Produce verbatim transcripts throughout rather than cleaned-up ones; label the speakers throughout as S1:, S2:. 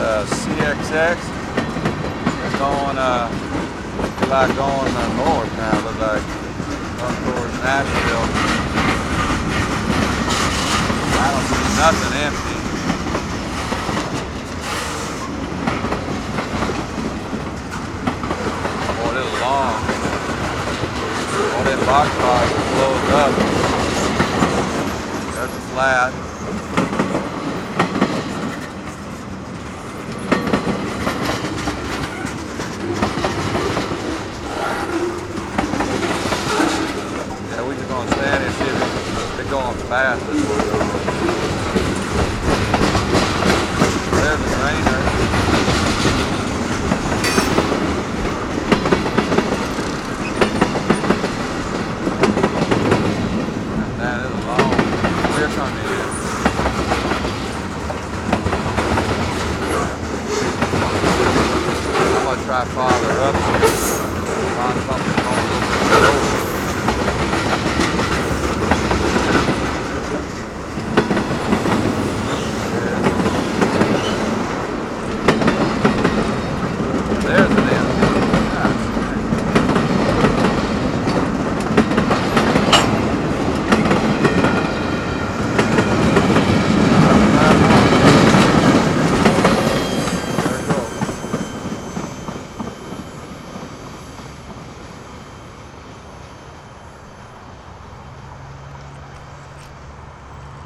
S1: uh, C X X. They're going, uh, they're like going uh, north now. Look like up towards Nashville. I don't see nothing empty. Boy, this is long. All that box cars are closed up. There's a flat. Yeah, we just gonna stand and see if they're going fast. There's the trainer. Try farther up, find something on the road. There's an empty.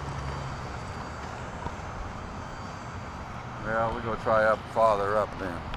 S1: Well, we're going to try up farther up then.